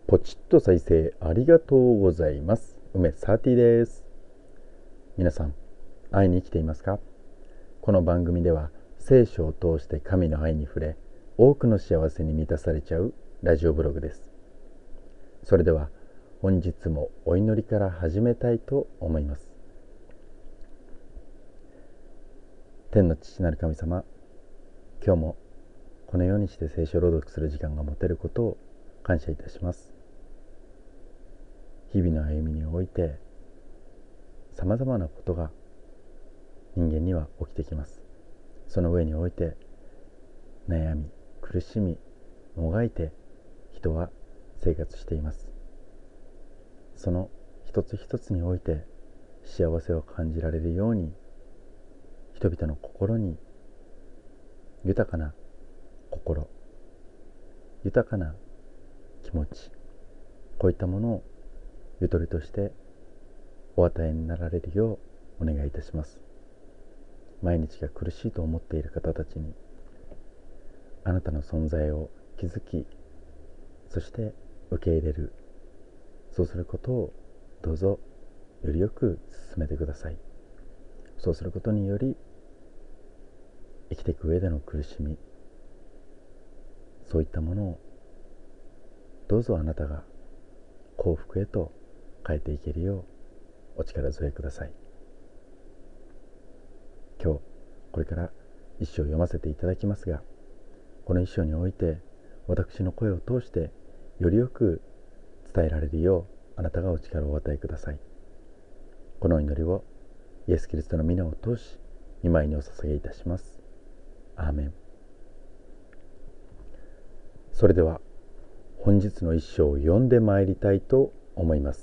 ポチッと再生ありがとうございます。梅サーティです。皆さん、愛に生きていますか？この番組では聖書を通して神の愛に触れ、多くの幸せに満たされちゃうラジオブログです。それでは本日もお祈りから始めたいと思います。天の父なる神様、今日もこのようにして聖書朗読する時間が持てることを感謝いたします。日々の歩みにおいてさまざまなことが人間には起きてきます。その上において悩み、苦しみ、もがいて人は生活しています。その一つ一つにおいて幸せを感じられるように、人々の心に豊かな心、豊かな気持ち、こういったものをゆとりとしてお与えになられるようお願いいたします。毎日が苦しいと思っている方たちにあなたの存在を気づき、そして受け入れる、そうすることをどうぞよりよく進めてください。そうすることにより生きていく上での苦しみ、そういったものをどうぞあなたが幸福へと変えていけるようお力添えください。今日これから一章を読ませていただきますが、この一章において私の声を通してよりよく伝えられるようあなたがお力をお与えください。この祈りをイエス・キリストの皆を通し御前にお捧げいたします。アーメン。それでは本日の一章を読んでまいりたいと思います。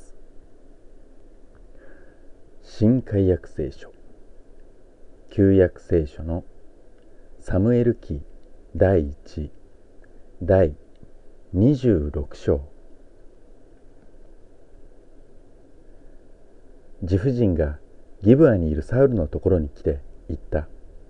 新海約聖書、旧約聖書のサムエル記第1、第26章。ジフ人がギブアにいるサウルのところに来て言った。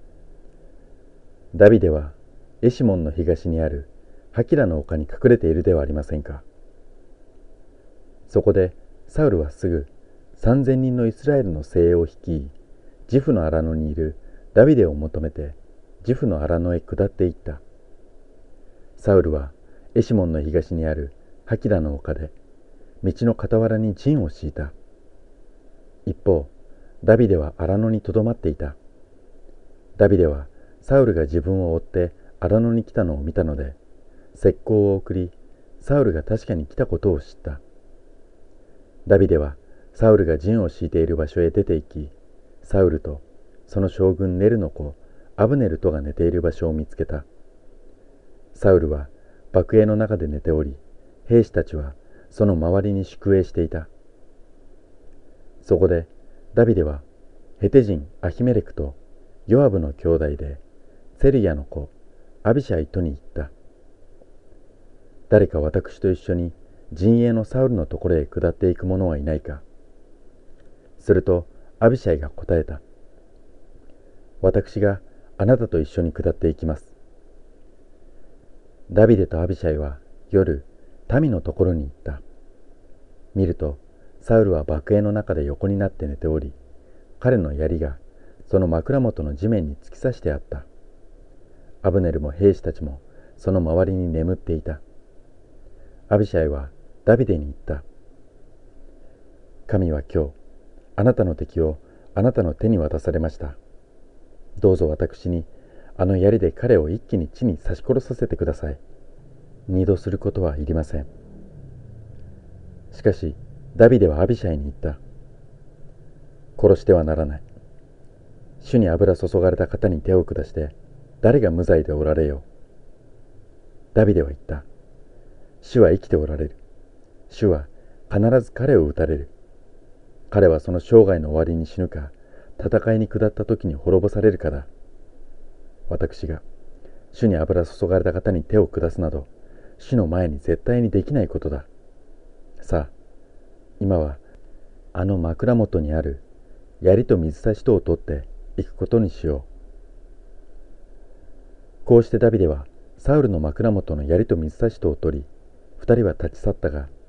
ダビデはエシモンの東にあるハキラの丘に隠れているではありませんか。そこでサウルはすぐ3000人のイスラエルの精鋭を率い、ジフの荒野にいるダビデを求めてジフの荒野へ下っていった。サウルはエシモンの東にあるハキラの丘で道の傍らに陣を敷いた。一方、ダビデは荒野にとどまっていた。ダビデはサウルが自分を追って荒野に来たのを見たので、石膏を送り、サウルが確かに来たことを知った。ダビデはサウルが陣を敷いている場所へ出て行き、サウルとその将軍ネルの子アブネルとが寝ている場所を見つけた。サウルは幕営の中で寝ており、兵士たちはその周りに宿営していた。そこでダビデはヘテ人アヒメレクとヨアブの兄弟でセルヤの子アビシャイとに言った。誰か私と一緒に陣営のサウルのところへ下っていく者はいないか。するとアビシャイが答えた。私があなたと一緒に下っていきます。ダビデとアビシャイは夜民のところに行った。見るとサウルは幕営の中で横になって寝ており、彼の槍がその枕元の地面に突き刺してあった。アブネルも兵士たちもその周りに眠っていた。アビシャイはダビデに言った。神は今日あなたの敵をあなたの手に渡されました。どうぞ私にあの槍で彼を一気に地に刺し殺させてください。二度することはいりません。しかしダビデはアビシャイに言った。殺してはならない。主に油注がれた方に手を下して誰が無罪でおられよう。ダビデは言った。主は生きておられる。主は必ず彼を撃たれる。彼はその生涯の終わりに死ぬか、戦いに下った時に滅ぼされるかだ。私が主に油注がれた方に手を下すなど、主の前に絶対にできないことだ。さあ、今はあの枕元にある槍と水差しとを取って行くことにしよう。こうしてダビデはサウルの枕元の槍と水差しとを取り、二人は立ち去ったが、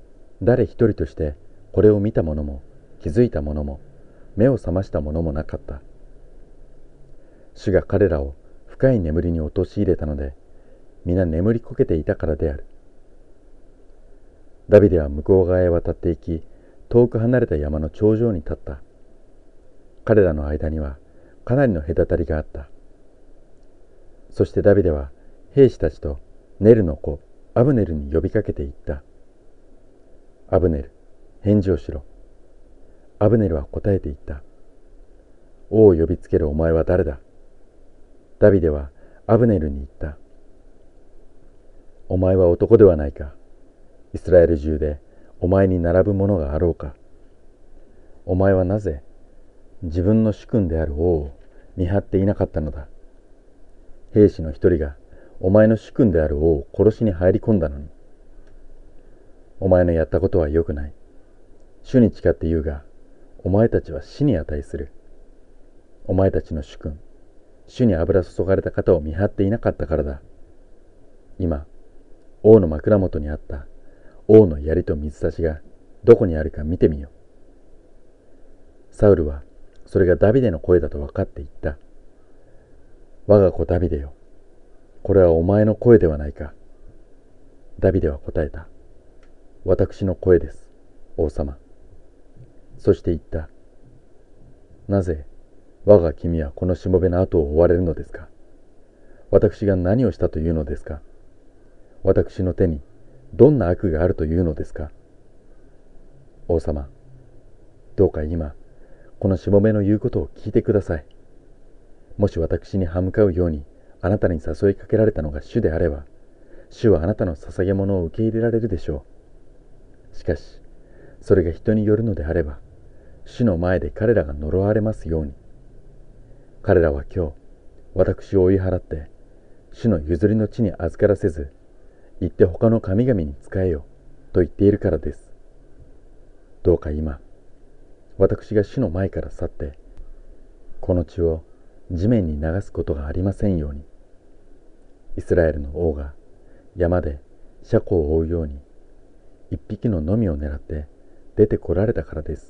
誰一人としてこれを見た者も気づいた者も目を覚ました者もなかった。主が彼らを深い眠りに陥れたので、皆眠りこけていたからである。ダビデは向こう側へ渡っていき、遠く離れた山の頂上に立った。彼らの間にはかなりの隔たりがあった。そしてダビデは兵士たちとネルの子アブネルに呼びかけていった。アブネル、返事をしろ。アブネルは答えていった。王を呼びつけるお前は誰だ。ダビデはアブネルに言った。お前は男ではないか。イスラエル中でお前に並ぶ者があろうか。お前はなぜ自分の主君である王を見張っていなかったのだ。兵士の一人がお前の主君である王を殺しに入り込んだのに。お前のやったことは良くない。主に誓って言うが、お前たちは死に値する。お前たちの主君、主に油注がれた方を見張っていなかったからだ。今、王の枕元にあった王の槍と水差しがどこにあるか見てみよ。サウルはそれがダビデの声だと分かっていった。我が子ダビデよ、これはお前の声ではないか。ダビデは答えた。私の声です、王様。そして言った。なぜ我が君はこのしもべの後を追われるのですか。私が何をしたというのですか。私の手にどんな悪があるというのですか。王様、どうか今このしもべの言うことを聞いてください。もし私に歯向かうようにあなたに誘いかけられたのが主であれば、主はあなたの捧げ物を受け入れられるでしょう。しかしそれが人によるのであれば、主の前で彼らが呪われますように。彼らは今日私を追い払って主の譲りの地に預からせず、行って他の神々に仕えよと言っているからです。どうか今私が主の前から去ってこの地を地面に流すことがありませんように。イスラエルの王が山で車庫を追うように一匹ののみを狙って出てこられたからです。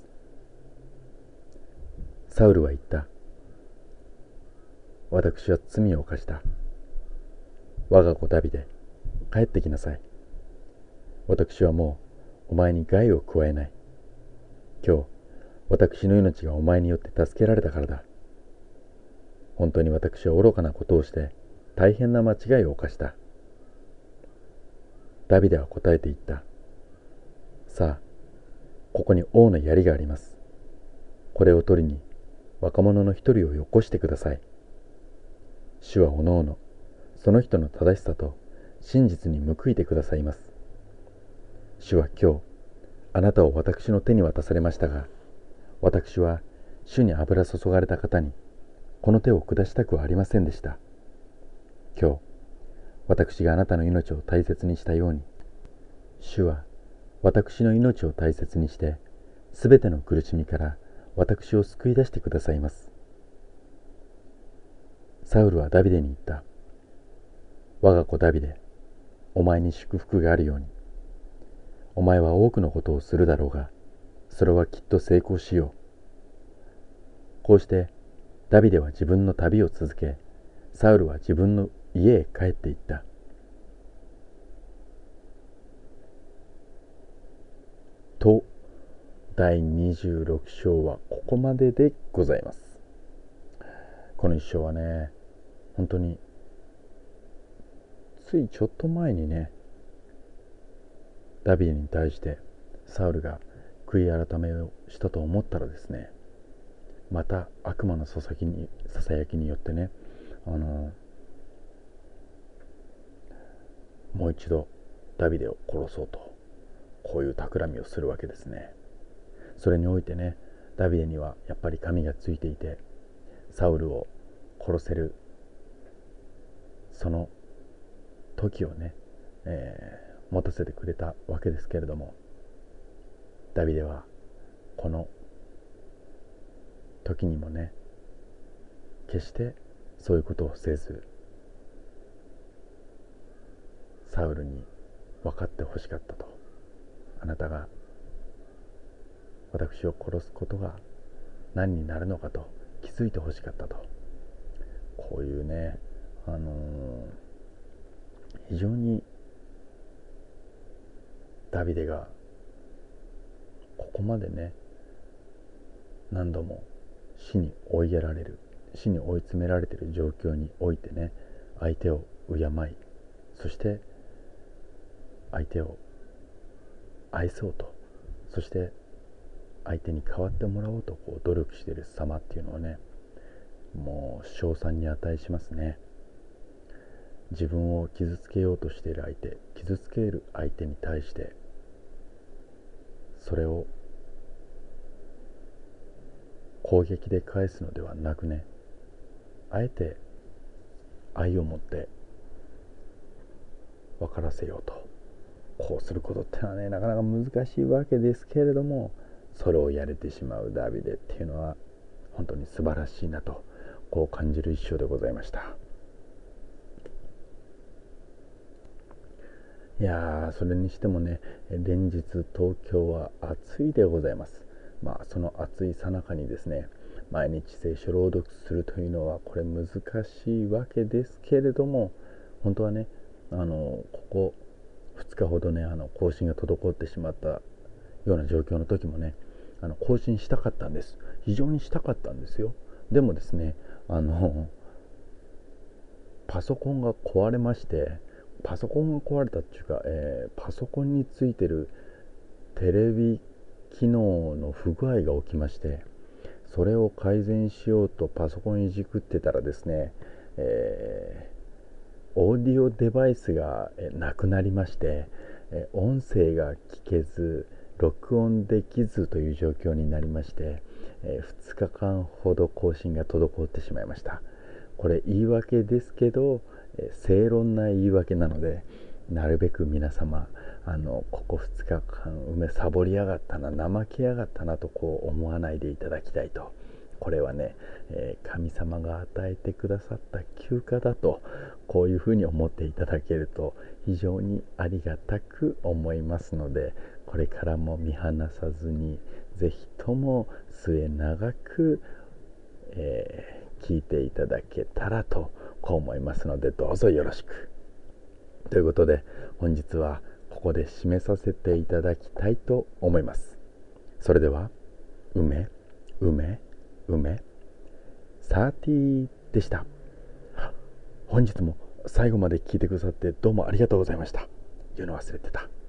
サウルは言った。私は罪を犯した。我が子ダビデ、帰ってきなさい。私はもうお前に害を加えない。今日私の命がお前によって助けられたからだ。本当に私は愚かなことをして大変な間違いを犯した。ダビデは答えて言った。さあ、ここに王の槍があります。これを取りに若者の一人をよこしてください。主はおのおのその人の正しさと真実に報いてくださいます。主は今日あなたを私の手に渡されましたが、私は主に油注がれた方にこの手を下したくはありませんでした。今日私があなたの命を大切にしたように、主は私の命を大切にしてすべての苦しみから私を救い出してくださいます。サウルはダビデに言った。我が子ダビデ、お前に祝福があるように。お前は多くのことをするだろうが、それはきっと成功しよう。こうしてダビデは自分の旅を続け、サウルは自分の家へ帰っていった。と、第26章はここまででございます。この一章はね、本当についちょっと前にね、ダビデに対してサウルが悔い改めをしたと思ったらですね、また悪魔のささやきによってね、もう一度ダビデを殺そうと、こういう企みをするわけですね。それにおいてね、ダビデにはやっぱり神がついていて、サウルを殺せるその時をね、持たせてくれたわけですけれども、ダビデはこの時にもね、決してそういうことをせず、サウルに分かってほしかったと。あなたが私を殺すことが何になるのかと気づいてほしかったと、こういうね、非常にダビデがここまでね、何度も死に追いやられる、死に追い詰められている状況においてね、相手を敬い、そして相手を愛そうと、そして相手に代わってもらおうと努力している様っていうのはね、もう称賛に値しますね。自分を傷つけようとしている相手、傷つける相手に対して、それを攻撃で返すのではなくね、あえて愛を持って分からせようと、こうすることってのはね、なかなか難しいわけですけれども、それをやれてしまうダビデっていうのは本当に素晴らしいなと、こう感じる一生でございました。いやそれにしてもね、連日東京は暑いでございます。その暑い最中にですね、毎日聖書朗読するというのはこれ難しいわけですけれども、本当はね、ここ2日ほどね、更新が滞ってしまったような状況の時もね、更新したかったんです。非常にしたかったんですよ。でもですね、パソコンが壊れまして、パソコンが壊れたっていうか、パソコンについてるテレビ機能の不具合が起きまして、それを改善しようとパソコンいじくってたらですね、オーディオデバイスがなくなりまして、音声が聞けず録音できずという状況になりまして、2日間ほど更新が滞ってしまいました。これ言い訳ですけど、正論な言い訳なので、なるべく皆様ここ2日間サボりやがったな、怠けやがったなと思わないでいただきたいと。これはね、神様が与えてくださった休暇だと、こういうふうに思っていただけると非常にありがたく思いますので、これからも見放さずにぜひとも末永く、聞いていただけたらと思いますので、どうぞよろしくということで、本日はここで締めさせていただきたいと思います。それでは、梅30でした。本日も最後まで聞いてくださってどうもありがとうございました。言うの忘れてた。